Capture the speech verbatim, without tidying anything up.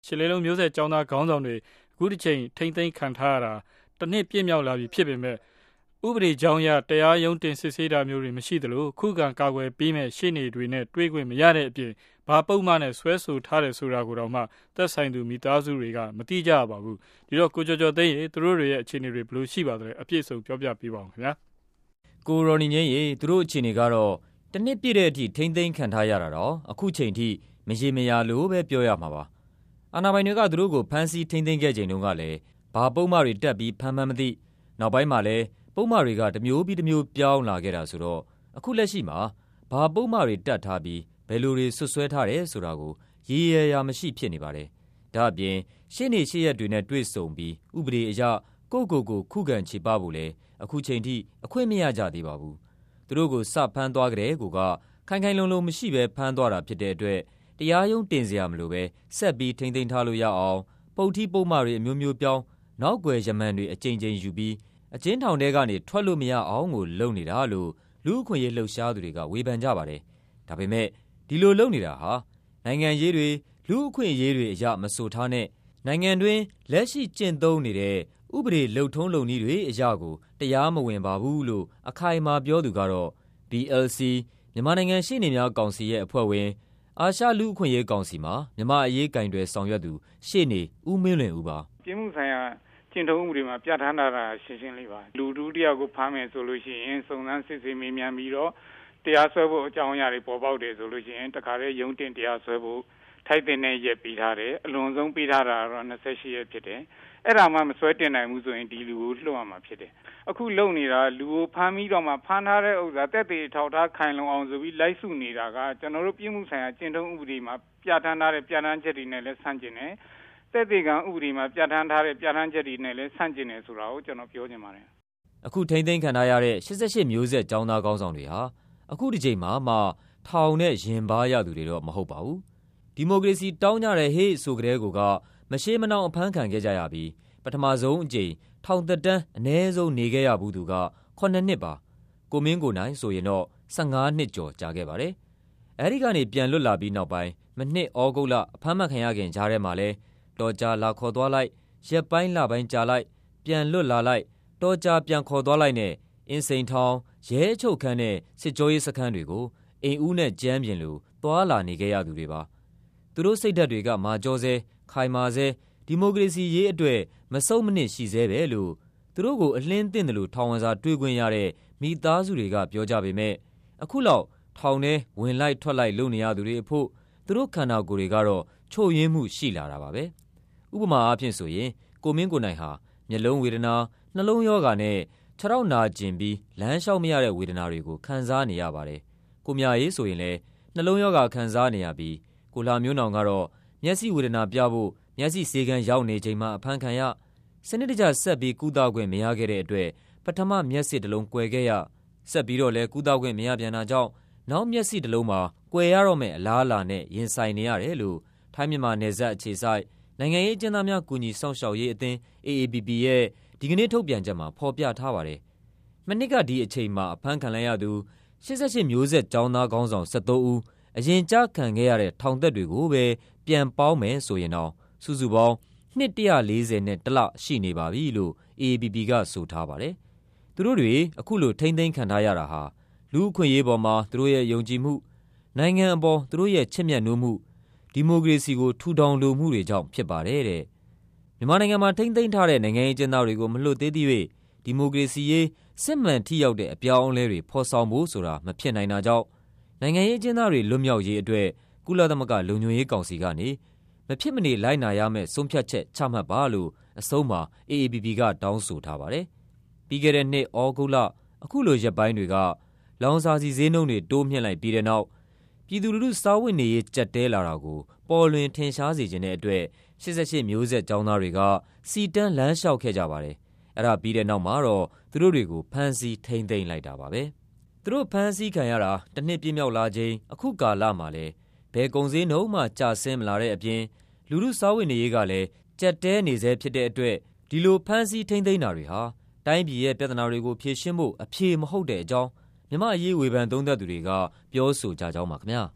ရှစ်လေးလုံးမျိုးဆက်ကျောင်းသားခေါင်းဆောင်တွေအခုတစ်ချိန်ထိမ့်သိမ်းခံထားရတာတစ်နှစ်ပြည့်မြောက်လာပြီဖြစ်ပေမဲ့ဥပဒေကြောင်းအရတရားရုံးတင်စစ်ဆေးတာမျိုးတွေမရှိသလိုခုခံကာကွယ်ပေးမဲ့ရှေ့နေတွေနဲ့တွေးခွင့်မရတဲ့အပြင်ဘာပုံမှန်နဲ့ဆွဲဆိုထားတယ်ဆိုတာကိုတော့မှသက်ဆိုင်သူမိသားစုတွေကမသိကြပါဘူးဒီတော့ကိုကျော်ကျော်သိန်းရေသူတို့တွေရဲ့အခြေအနေတွေဘယ်လိုရှိပါသလဲအပြည့်စုံပြောပြပေးပါဦးခင်ဗျာကိုရိုနီငင်းရေသူတို့အခြေအနေကတော့တစ်နှစ်ပြည့်တဲ့အထိထိမ့်သိမ်းခံထားရတာတော့အခုချိန်ထိမရေမရာလို့ပဲပြောရမှာပါအာဏာပိုင်တွေကသူတို့ကိုဖမ်းဆီးထိမ့်သိမ်းခဲ့ချိန်တုန်းကလည်းဘာပုံမှန်တွေတက်ပြီးဖမ်းမှန်းမသိနောက်ပိုင်းမှာလည်းပုံမှန်တွေကတစ်မျိုးပြီးတစ်မျိုးပြောင်းလာခဲ့တာဆိုတော့အခုလက်ရှိမှာဘာပုံမှန်တွေတက်ထားပြီးဘယ်လိုတွေဆွဆွဲထားတယ်ဆိုတာကိုရေရရာမရှိဖြစ်နေပါတယ်ဒါအပြင်ရှင်းနေရှေ့ရက်တွေနဲ့တွေ့ဆုံပြီးဥပဒေအရကိုကိုကိုခုခံချေပဖို့လဲအခုချိန်ထိအခွင့်မရကြသေးပါဘူးသူတို့ကိုစဖမ်းသွားကြတဲ့ကိုကခိုင်ခိုင်လုံလုံမရှိပဲဖမ်းသွားတာဖြစ်တဲ့အတွက်တရားရုံးတင်စရာမလိုပဲဆက်ပြီးထိမ့်သိမ်းထားလို့ရအောင်ပုတ်ထီးပုံမှန်တွေအမျိုးမျိုးပြောင်းနောက်ွယ်ရမန်တွေအကြိမ်ကြိမ်ယူပြီးအကျဉ်းထောင်ထဲကနေထွက်လို့မရအောင်ကိုလုပ်နေတာလို့လူ့အခွင့်အရေးလှုပ်ရှားသူတွေကဝေဖန်ကြပါတယ်ဒါပေမဲ့ဒီလိုလုပ်နေတာဟာနိုင်ငံရေးတွေလူ့အခွင့်အရေးတွေအရမဆိုထားနဲ့နိုင်ငံတွင်းလက်ရှိကျင့်သုံးနေတဲ့ဥပဒေလုံထုံးလုံနည်းတွေအရာကိုတရားမဝင်ပါဘူးလို့အခိုင်အမာပြောသူကတော့ ဘီ အယ် စီ မြန်မာနိုင်ငံရှေ့နေများကောင်စီရဲ့အဖွဲ့ဝင်အာရှလူ့အခွင့်အရေးကောင်စီမှာမြန်မာအရေးကင်တွယ်ဆောင်ရွက်သူရှေ့နေဦးမင်းလွင်ဦးပါပြည်မှုဆိုင်ရာကျင့်ထုံးဥပဒေမှာပြဋ္ဌာန်းထားတာရှင်းရှင်းလေးပါလူတူတယောက်ကိုဖမ်းမယ်ဆိုလို့ရှိရင်စုံစမ်းစစ်ဆေးမေးမြန်းပြီးတော့တရားစွဲဖို့အကြောင်းအရာတွေပေါ်ပေါက်တယ်ဆိုလို့ရှိရင်တခါတည်းရုံးတင်တရားစွဲဖို့ထိုက်တဲ့နဲ့ရက်ပြီးထားတယ်အလွန်ဆုံးပြီးထားတာတော့၂၈ရက်ဖြစ်တယ်အဲ့ဒါမှမစွဲတင်နိုင်ဘူးဆိုရင်ဒီလူကိုလွှတ်ရမှာဖြစ်တယ်အခုလုံနေတာလူကိုဖမ်းပြီးတော့မှဖမ်းထားတဲ့ဥစ္စာတက်သေးထောက်ထားခိုင်လုံအောင်ဆိုပြီးလိုက်စုနေတာကကျွန်တော်တို့ပြည်မှုဆိုင်ရာကျင့်ထုံးဥပဒေမှာပြဋ္ဌာန်းထားတဲ့ပြဋ္ဌာန်းချက်တွေနဲ့လည်းဆန့်ကျင်တယ်တက်သေးကံဥပဒေမှာပြဋ္ဌာန်းထားတဲ့ပြဋ္ဌာန်းချက်တွေနဲ့လည်းဆန့်ကျင်တယ်ဆိုတာကိုကျွန်တော်ပြောချင်ပါတယ်အခုထိမ့်သိမ်းခံထားရတဲ့၈၈မျိုးဆက်ကျောင်းသားခေါင်းဆောင်တွေဟာအခုဒီချိန်မှာမှထောင်နဲ့ရင်ပါရသူတွေတော့မဟုတ်ပါဘူးဒီမိုကရေစီတောင်းကြတဲ့ဟေ့ဆိုကြတဲ့ကိုကမရှေးမနှောင်အဖမ်းခံခဲ့ကြရပြီးပထမဆုံးအကြိမ်ထောင်သက်တမ်းအနည်းဆုံးနေခဲ့ရဘူးသူကခုနှစ်ပါကိုမင်းကိုနိုင်ဆိုရင်တော့ဆယ့်ငါးနှစ်ကျော်ကြာခဲ့ပါတယ်အဲဒီကနေပြန်လွတ်လာပြီးနောက်ပိုင်းမနှစ်ဩဂုတ်လအဖမ်းမခံရခင်ကြားထဲမှာလဲတော်ကြာလာခေါ်သွားလိုက်ရက်ပိုင်းလပိုင်းကြာလိုက်ပြန်လွတ်လာလိုက်တော်ကြာပြန်ခေါ်သွားလိုက်နဲ့အင်းစိန်ထောင်ရဲအချုပ်ခန်းနဲ့စစ်ကြောရေးစခန်းတွေကိုအိမ်ဦးနဲ့ကြမ်းပြင်လိုသွားလာနေခဲ့ရသူတွေပါသူတို့စိတ်ဓာတ်တွေကမာကြောစဲခိုင်မာစဲဒီမိုကရေစီရေးအတွက်မဆုတ်မနစ်ရှိသေးပဲလို့သူတို့ကိုအလင်းသင့်တယ်လို့ထောင်ဝင်စာတွေ့ခွင့်ရတဲ့မိသားစုတွေကပြောကြပေမဲ့အခုလောက်ထောင်ထဲဝင်လိုက်ထွက်လိုက်လုပ်နေရသူတွေအဖို့သူတို့ခန္ဓာကိုယ်တွေကတော့ချို့ယွင်းမှုရှိလာတာပါပဲဥပမာအားဖြင့်ဆိုရင်ကိုမင်းကိုနိုင်ဟာမျက်လုံးဝေဒနာနှလုံးရောဂါနဲ့ခြေထောက်နာကျင်ပြီးလမ်းလျှောက်မရတဲ့ဝေဒနာတွေကိုခံစားနေရပါတယ်ကိုမြရေးဆိုရင်လည်းနှလုံးရောဂါခံစားနေရပြီးကိုလာမျိုးနောင်ကတော့မျက်စိဝေဒနာပြဖို့မျက်စိဆေးခန်းရောက်နေချိန်မှာအဖမ်းခံရစနစ်တကျဆက်ပြီးကုသခွင့်မရခဲ့တဲ့အတွက်ပထမမျက်စိတစ်လုံးကွယ်ခဲ့ရဆက်ပြီးတော့လည်းကုသခွင့်မရပြန်တာကြောင့်နောက်မျက်စိတစ်လုံးမှာကွယ်ရတော့မယ့်အလားအလာနဲ့ရင်ဆိုင်နေရတယ်လို့ထိုင်းမြန်မာနယ်စပ်အခြေစိုက်နိုင်ငံရေးအကျဉ်းသားများကူညီစောင့်ရှောက်ရေးအသင်း အေ အေ ပီ ပီ ရဲ့ဒီကနေ့ထုတ်ပြန်ချက်မှာဖော်ပြထားပါတယ်။မနှစ်ကဒီအချိန်မှာအဖမ်းခံလိုက်ရသူ၈၈မျိုးဆက်ကျောင်းသားခေါင်းဆောင်၁၃ဦးအရင်ကြားခံခဲ့ရတဲ့ထောင်သက်တွေကိုပဲပြန်ပေါင်းမယ်ဆိုရင်တော့စုစုပေါင်းနှစ်တစ်ရာလေးဆယ်နဲ့တစ်လရှိနေပါပြီလို့ အေ အေ ပီ ပီ ကဆိုထားပါတယ်။သူတို့တွေအခုလိုထိမ့်သိမ်းခံထားရတာဟာလူ့အခွင့်အရေးပေါ်မှာသူတို့ရဲ့ယုံကြည်မှုနိုင်ငံအပေါ်သူတို့ရဲ့ချစ်မြတ်နိုးမှုဒီမိုကရေစီကိုထူထောင်လိုမှုတွေကြောင့်ဖြစ်ပါတယ်တဲ့မြန်မာနိုင်ငံမှာထိမ့်သိမ်းထားတဲ့နိုင်ငံရေးကျင်းသားတွေကိုမလွတ်သေးသေး၍ဒီမိုကရေစီရေးစစ်မှန်ထိရောက်တဲ့အပြောင်းအလဲတွေဖော်ဆောင်ဖို့ဆိုတာမဖြစ်နိုင်တာကြောင့်နိုင်ငံရေးကျင်းသားတွေလွတ်မြောက်ရေးအတွက်ကုလသမဂ္ဂလုံခြုံရေးကောင်စီကနေမဖြစ်မနေလိုက်နာရမယ့်ဆုံးဖြတ်ချက်ချမှတ်ပါလို့အဆုံးမှာ အေ အေ ပီ ပီ ကတောင်းဆိုထားပါတယ်။ပြီးခဲ့တဲ့နှစ်ဩဂုတ်လအခုလိုရက်ပိုင်းတွေကလောင်စာဆီဈေးနှုန်းတွေတိုးမြင့်လိုက်ပြီးတဲ့နောက်ပြည်သူလူထုစားဝတ်နေရေးကြပ်တဲလာတာကိုပေါ်လွင်ထင်ရှားစေခြင်းတဲ့အတွက်၈၈မျိုးဆက်ကျောင်းသားတွေကစီတန်းလမ်းလျှောက်ခဲ့ကြပါတယ်။အဲ့ဒါပြီးတဲ့နောက်မှာတော့သူတို့တွေကိုဖမ်းဆီးထိန်းသိမ်းလိုက်တာပါပဲ။သူတို့ဖမ်းဆီးခံရတာတစ်နှစ်ပြည့်မြောက်လာချိန်အခုကာလမှာလဲဘယ်ကုန်စည်နှုန်းမှကျဆင်းမလာတဲ့အပြင်လူထုစားဝတ်နေရေးကလည်းကြပ်တဲနေစေဖြစ်တဲ့အတွက်ဒီလိုဖမ်းဆီးထိန်းသိမ်းတာတွေဟာတိုင်းပြည်ရဲ့ပြဿနာတွေကိုဖြေရှင်းဖို့အဖြေမဟုတ်တဲ့အကြောင်းမြမအရေးဝေဖန်သုံးသပ်သူတွေကပြောဆိုကြကြောင်းပါခင်ဗျာ